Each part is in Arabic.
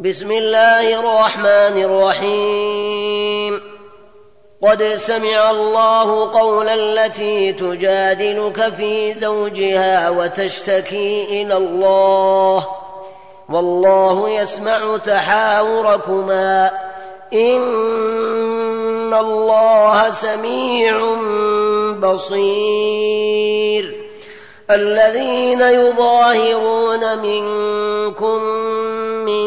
بسم الله الرحمن الرحيم. قد سمع الله قول التي تجادلك في زوجها وتشتكي إلى الله والله يسمع تحاوركما إن الله سميع بصير. الذين يظاهرون منكم من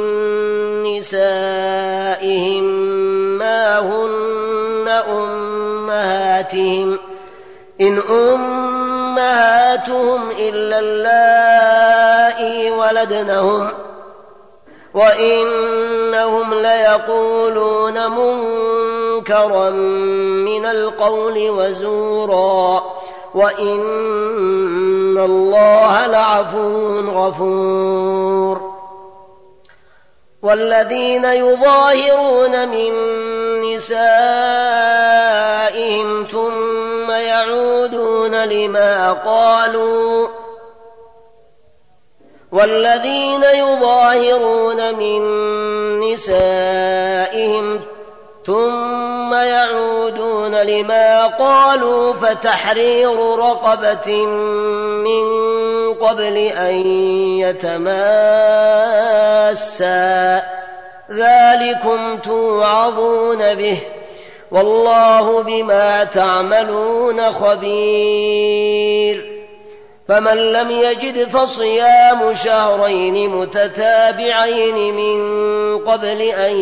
نسائهم ما هن أمهاتهم إن أمهاتهم إلا اللائي ولدنهم وإنهم ليقولون منكرا من القول وزورا وإن الله لعفو غفور. والذين يظاهرون من نسائهم ثم يعودون لما قالوا فتحرير رقبة من قبل أن يتماسا ذلكم توعظون به والله بما تعملون خبير. فمن لم يجد فصيام شهرين متتابعين من قبل أن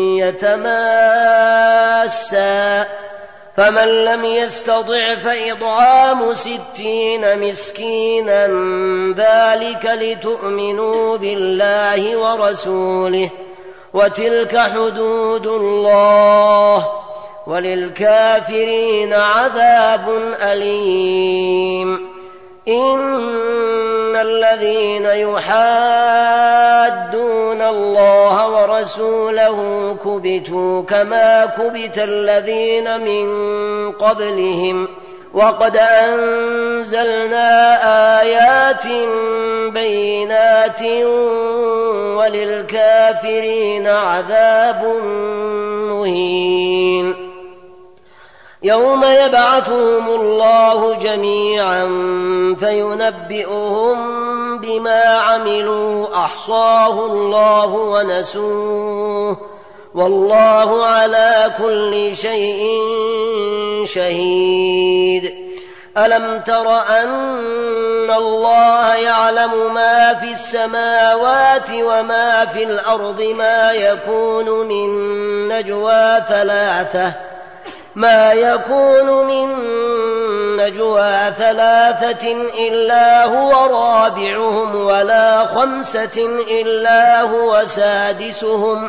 يتماسا فمن لم يستطع فإطعام 60 مسكينا ذلك لتؤمنوا بالله ورسوله وتلك حدود الله وللكافرين عذاب أليم. إن الذين يحادون الله ورسوله كبتوا كما كبت الذين من قبلهم وقد أنزلنا آيات بينات وللكافرين عذاب مهين. يوم يبعثهم الله جميعا فينبئهم بما عملوا أحصاه الله ونسوه والله على كل شيء شهيد. ألم تر أن الله يعلم ما في السماوات وما في الأرض ما يكون من نجوى ثلاثة إلا هو رابعهم ولا 5 إلا هو سادسهم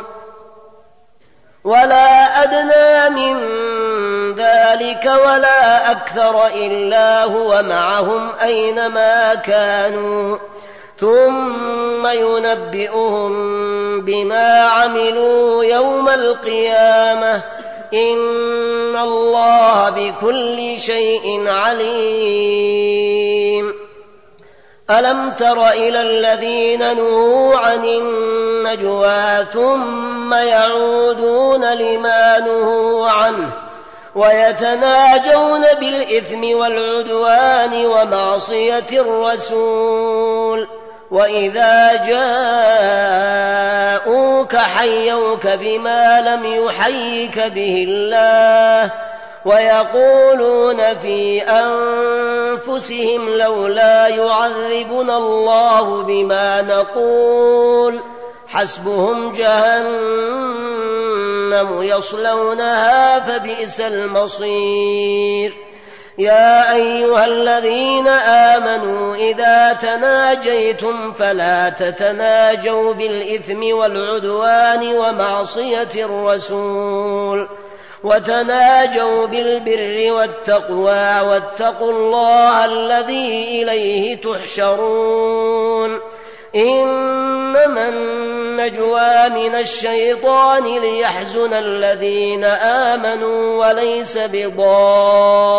ولا أدنى من ذلك ولا أكثر إلا هو معهم أينما كانوا ثم ينبئهم بما عملوا يوم القيامة إن الله بكل شيء عليم. ألم تر إلى الذين نهوا عن النجوى ثم يعودون لما نهوا عنه ويتناجون بالإثم والعدوان ومعصية الرسول وإذا جاءوك حيوك بما لم يحيك به الله ويقولون في أنفسهم لولا يعذبنا الله بما نقول حسبهم جهنم يصلونها فبئس المصير. يا أيها الذين آمنوا إذا تناجيتم فلا تتناجوا بالإثم والعدوان ومعصية الرسول وتناجوا بالبر والتقوى واتقوا الله الذي إليه تحشرون. إنما النجوى من الشيطان ليحزن الذين آمنوا وليس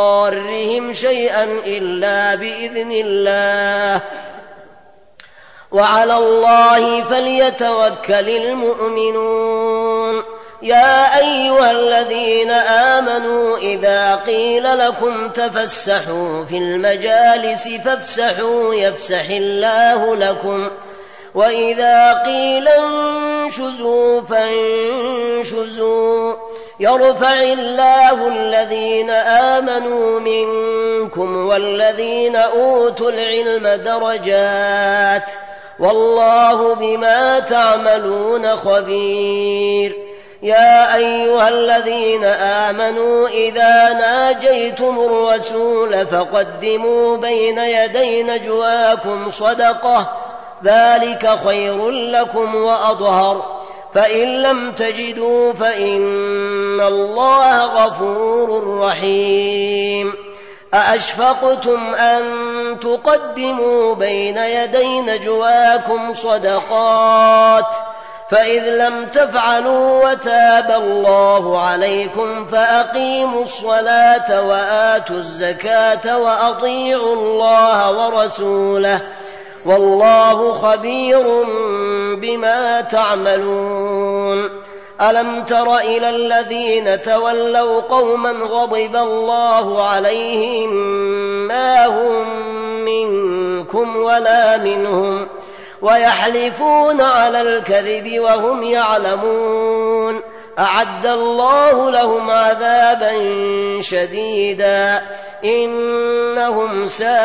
بضارهم شيئا إلا بإذن الله وعلى الله فليتوكل المؤمنون. يا أيها الذين آمنوا إذا قيل لكم تفسحوا في المجالس فافسحوا يفسح الله لكم، وإذا قيل انشزوا فانشزوا يرفع الله الذين آمنوا منكم والذين أوتوا العلم درجات، والله بما تعملون خبير. يا أيها الذين آمنوا إذا ناجيتم الرسول فقدموا بين يدي نجواكم صدقة، ذلك خير لكم وأطهر، فإن لم تجدوا فإن الله غفور رحيم. أأشفقتم أن تقدموا بين يدي نجواكم صدقات، فإذ لم تفعلوا وتاب الله عليكم فأقيموا الصلاة وآتوا الزكاة وأطيعوا الله ورسوله، والله خبير بما تعملون. ألم تر إلى الذين تولوا قوما غضب الله عليهم ما هم منكم ولا منهم ويحلفون على الكذب وهم يعلمون، أعد الله لهم عذابا شديدا إنهم ساء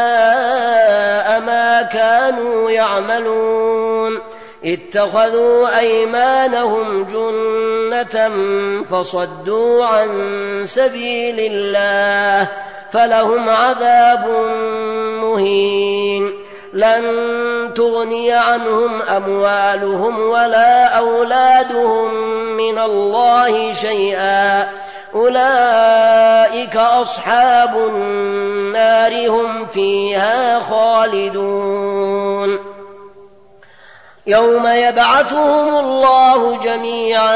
ما كانوا يعملون. اتخذوا أيمانهم جنة فصدوا عن سبيل الله فلهم عذاب مهين. لن تغني عنهم أموالهم ولا أولادهم من الله شيئا، أولئك أصحاب النار هم فيها خالدون. يوم يبعثهم الله جميعا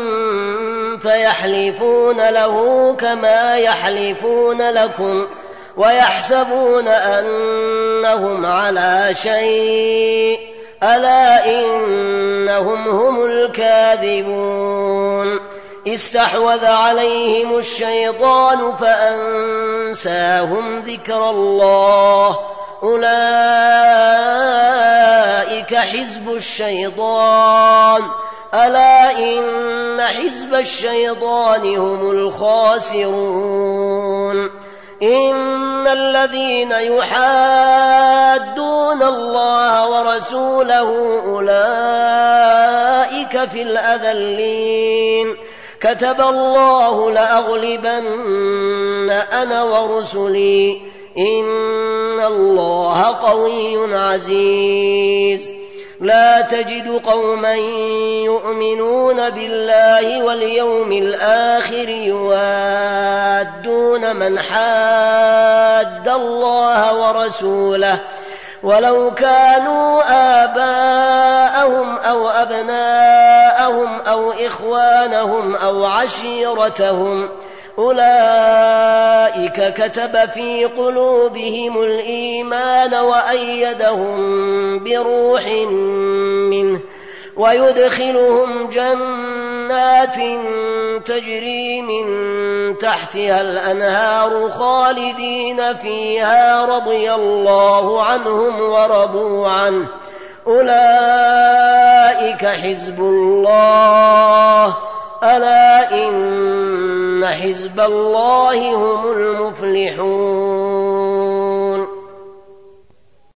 فيحلفون له كما يحلفون لكم ويحسبون أنهم على شيء، ألا إنهم هم الكاذبون. استحوذ عليهم الشيطان فأنساهم ذكر الله، أولئك حزب الشيطان، ألا إن حزب الشيطان هم الخاسرون. إن الذين يحادون الله ورسوله أولئك في الأذلين، كتب الله لأغلبن أنا ورسلي، إن الله قوي عزيز. لا تجد قوما يؤمنون بالله واليوم الآخر يوادون من حاد الله ورسوله ولو كانوا آباءهم أو أبناءهم أو إخوانهم أو عشيرتهم، أولئك كتب في قلوبهم الإيمان وأيدهم بروح منه ويدخلهم جنات تجري من تحتها الأنهار خالدين فيها رضي الله عنهم ورضوا عنه، أولئك حزب الله، ألا إن حزب الله هم المفلحون.